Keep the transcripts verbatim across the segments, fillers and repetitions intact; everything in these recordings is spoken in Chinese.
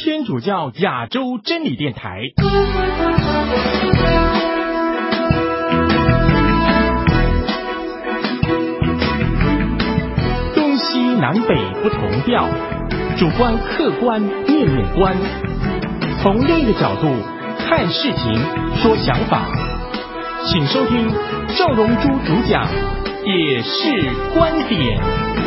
天主教亚洲真理电台。东西南北不同调，主观客观面面观，从另一个角度看事情说想法，请收听赵荣珠主讲也是观点。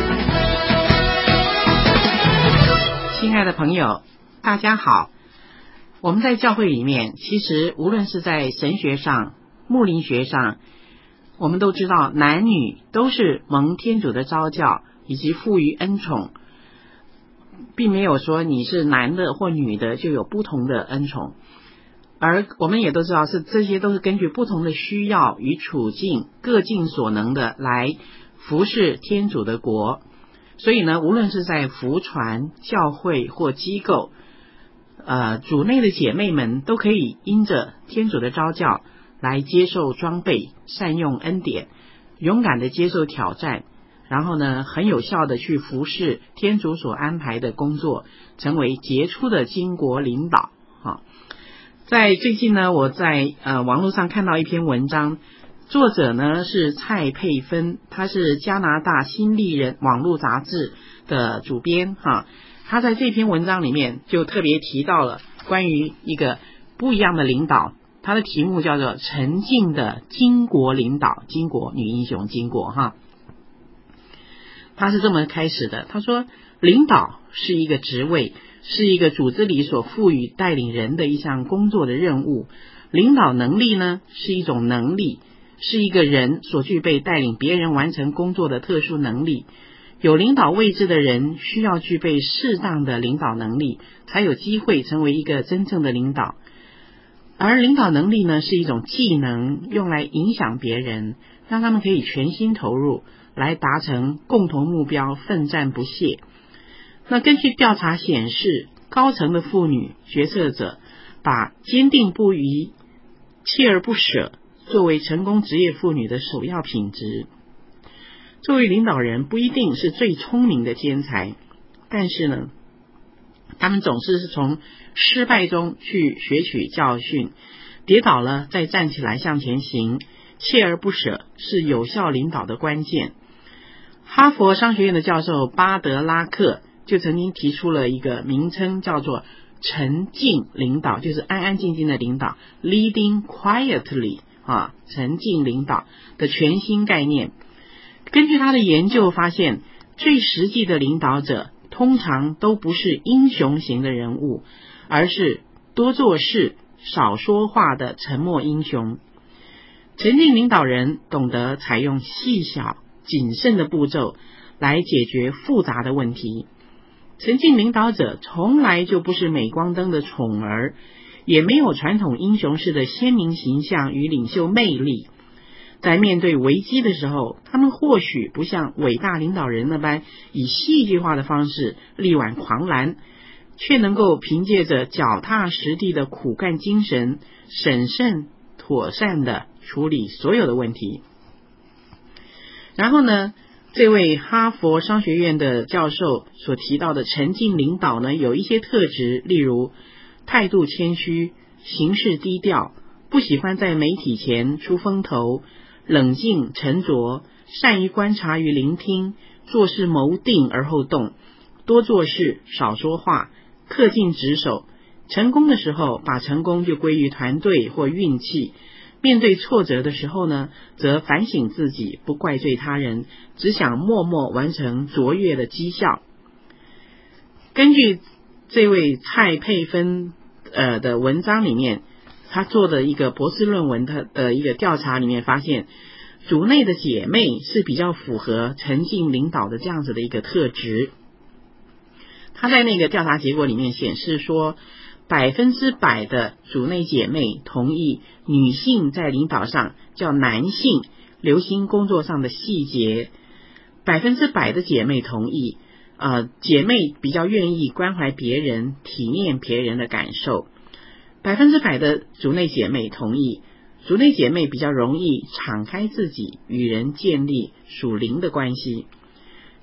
亲爱的朋友，大家好。我们在教会里面，其实无论是在神学上、牧灵学上，我们都知道男女都是蒙天主的召教以及赋予恩宠，并没有说你是男的或女的就有不同的恩宠。而我们也都知道，是这些都是根据不同的需要与处境，各尽所能的来服侍天主的国。所以呢，无论是在福传、教会或机构，呃，主内的姐妹们都可以因着天主的召教来接受装备，善用恩典，勇敢的接受挑战，然后呢，很有效的去服侍天主所安排的工作，成为杰出的经国领导。啊，在最近呢，我在呃网络上看到一篇文章。作者呢是蔡佩芬，他是加拿大新丽人网络杂志的主编哈。他在这篇文章里面就特别提到了关于一个不一样的领导，他的题目叫做沉静的巾帼领导，巾帼女英雄巾帼哈。他是这么开始的，他说领导是一个职位，是一个组织里所赋予带领人的一项工作的任务。领导能力呢是一种能力，是一个人所具备带领别人完成工作的特殊能力。有领导位置的人需要具备适当的领导能力，才有机会成为一个真正的领导。而领导能力呢，是一种技能，用来影响别人，让他们可以全心投入，来达成共同目标，奋战不懈。那根据调查显示，高层的妇女决策者把坚定不移、锲而不舍作为成功职业妇女的首要品质。作为领导人不一定是最聪明的天才，但是呢，他们总是从失败中去学取教训，跌倒了再站起来向前行，锲而不舍是有效领导的关键。哈佛商学院的教授巴德拉克就曾经提出了一个名称，叫做沉静领导，就是安安静静的领导 leading quietly啊，沉静领导的全新概念。根据他的研究发现，最实际的领导者通常都不是英雄型的人物，而是多做事少说话的沉默英雄。沉静领导人懂得采用细小谨慎的步骤来解决复杂的问题。沉静领导者从来就不是镁光灯的宠儿，也没有传统英雄式的鲜明形象与领袖魅力。在面对危机的时候，他们或许不像伟大领导人那般以戏剧化的方式力挽狂澜，却能够凭借着脚踏实地的苦干精神，审慎妥善的处理所有的问题。然后呢，这位哈佛商学院的教授所提到的沉静领导呢，有一些特质，例如态度谦虚，行事低调，不喜欢在媒体前出风头，冷静沉着，善于观察与聆听，做事谋定而后动，多做事少说话，恪尽职守。成功的时候把成功就归于团队或运气，面对挫折的时候呢，则反省自己，不怪罪他人，只想默默完成卓越的绩效。根据这位蔡佩芬呃的文章里面，他做的一个博士论文的呃一个调查里面发现，组内的姐妹是比较符合沉静领导的这样子的一个特质。他在那个调查结果里面显示说，百分之百的组内姐妹同意女性在领导上较男性留心工作上的细节，百分之百的姐妹同意呃，姐妹比较愿意关怀别人，体验别人的感受。百分之百的组内姐妹同意，组内姐妹比较容易敞开自己，与人建立属灵的关系。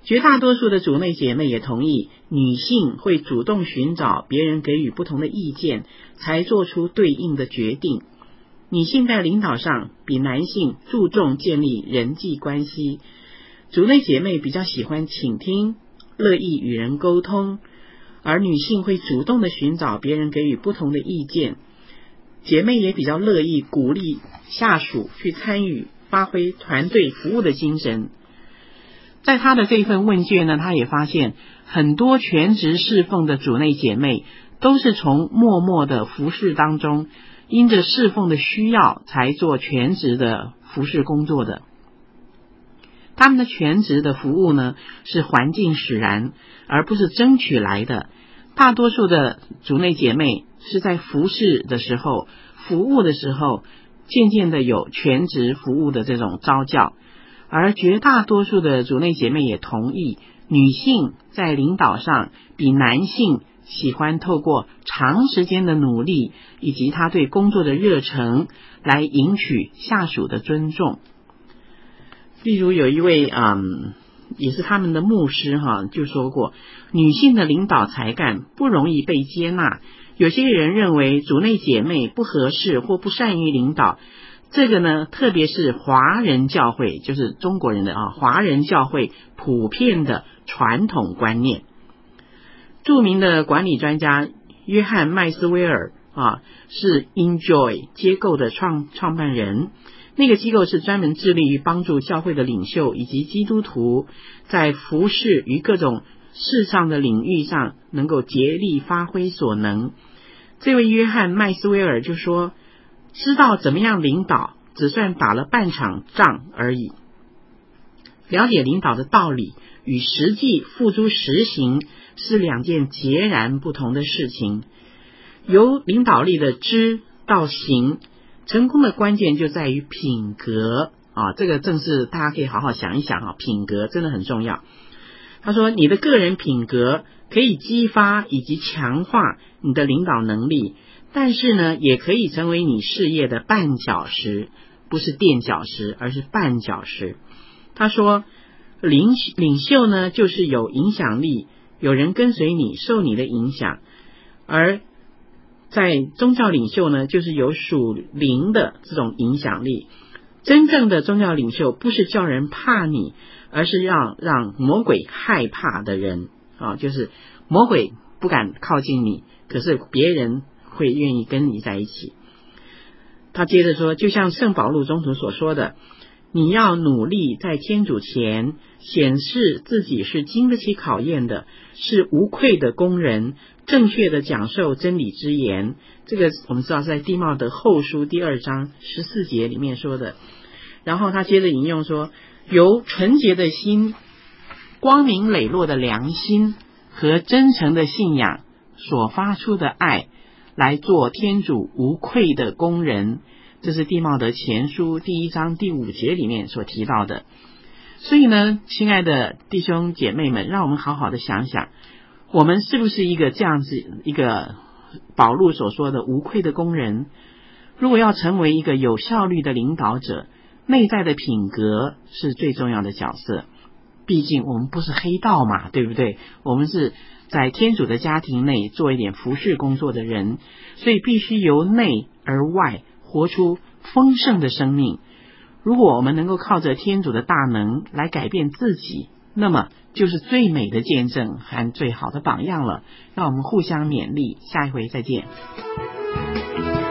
绝大多数的主内姐妹也同意，女性会主动寻找别人给予不同的意见，才做出对应的决定。女性在领导上比男性注重建立人际关系，主内姐妹比较喜欢倾听，乐意与人沟通，而女性会主动的寻找别人给予不同的意见。姐妹也比较乐意鼓励下属去参与，发挥团队服务的精神。在她的这份问卷呢，她也发现很多全职侍奉的主内姐妹都是从默默的服侍当中，因着侍奉的需要才做全职的服侍工作的。他们的全职的服务呢，是环境使然，而不是争取来的。大多数的主内姐妹是在服侍的时候、服务的时候，渐渐的有全职服务的这种召叫。而绝大多数的主内姐妹也同意，女性在领导上比男性喜欢透过长时间的努力以及她对工作的热忱来赢取下属的尊重。例如有一位嗯，也是他们的牧师哈，就说过，女性的领导才干不容易被接纳。有些人认为主内姐妹不合适或不善于领导，这个呢，特别是华人教会，就是中国人的啊，华人教会普遍的传统观念。著名的管理专家约翰麦斯威尔啊，是 Enjoy 机构的创创办人。那个机构是专门致力于帮助教会的领袖以及基督徒在服事与各种事上的领域上能够竭力发挥所能。这位约翰麦斯威尔就说，知道怎么样领导只算打了半场仗而已，了解领导的道理与实际付诸实行是两件截然不同的事情。由领导力的知到行，成功的关键就在于品格啊，这个正是大家可以好好想一想啊，品格真的很重要。他说，你的个人品格可以激发以及强化你的领导能力，但是呢，也可以成为你事业的绊脚石，不是垫脚石，而是绊脚石。他说，领领袖呢，就是有影响力，有人跟随你，受你的影响，而在宗教领袖呢，就是有属灵的这种影响力。真正的宗教领袖不是叫人怕你，而是让让魔鬼害怕的人啊，就是魔鬼不敢靠近你，可是别人会愿意跟你在一起。他接着说，就像圣保禄宗徒所说的，你要努力在天主前显示自己是经得起考验的，是无愧的工人，正确的讲授真理之言。这个我们知道是在弟茂德后书第二章十四节里面说的。然后他接着引用说，由纯洁的心、光明磊落的良心和真诚的信仰所发出的爱，来做天主无愧的工人。这是弟茂德前书第一章第五节里面所提到的。所以呢，亲爱的弟兄姐妹们，让我们好好的想想，我们是不是一个这样子一个保禄所说的无愧的工人？如果要成为一个有效率的领导者，内在的品格是最重要的角色。毕竟我们不是黑道嘛，对不对？我们是在天主的家庭内做一点服事工作的人，所以必须由内而外活出丰盛的生命。如果我们能够靠着天主的大能来改变自己，那么就是最美的见证和最好的榜样了。让我们互相勉励，下一回再见。